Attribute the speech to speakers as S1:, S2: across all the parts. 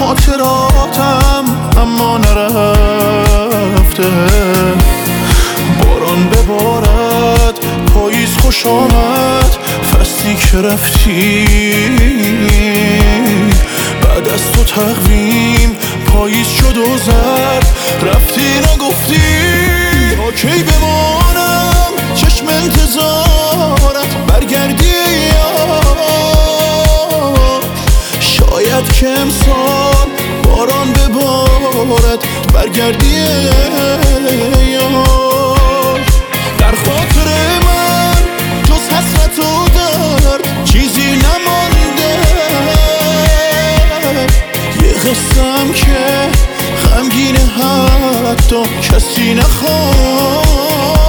S1: خاطراتم اما نرفته. باران ببارد، پاییز خوش آمد، فصلی که رفتی. بعد از تو تقویم پاییز شد و زد، رفتی نگفتی تا کی بمانم چشم انتظارت برگردی یار. شاید که امسال باران ببارد برگردی یار. در خاطر من جز حسرت و درد چیزی نمانده. یه قصه‌ام که غمگینه حتی کسی نخوانده.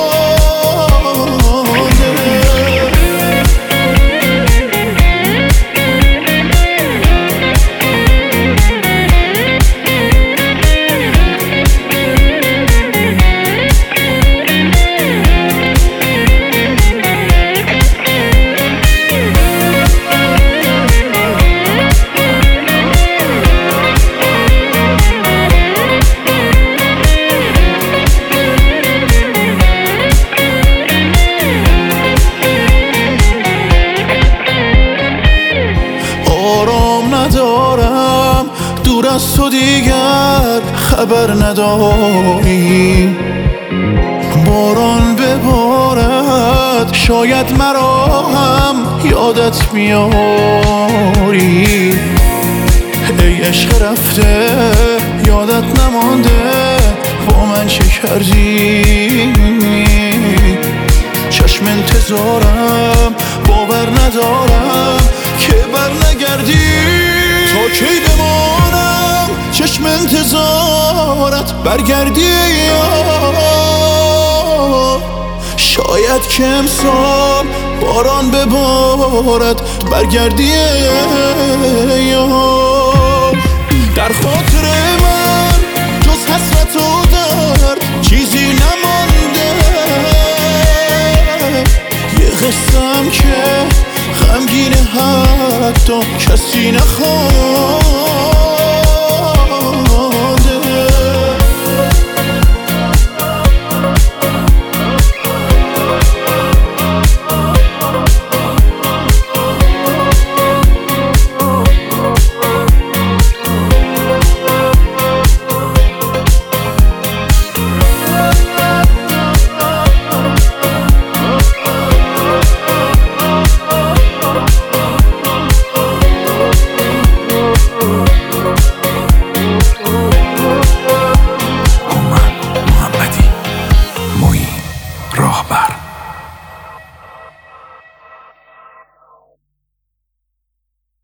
S1: دور از تو دیگر خبر نداری. باران ببارد شاید مرا هم یادت میاری. ای عشق رفته یادت نمانده با من چه کردی. چشم انتظارم باور ندارم که بر نگردی. تا کی بمانم چشم انتظارت برگردی یار. شاید که امسال باران ببارد برگردی یار. در خاطر من جز حسرت و درد چیزی نمانده. یه قصه‌ام که غمگینه حتی کسی نخوانده.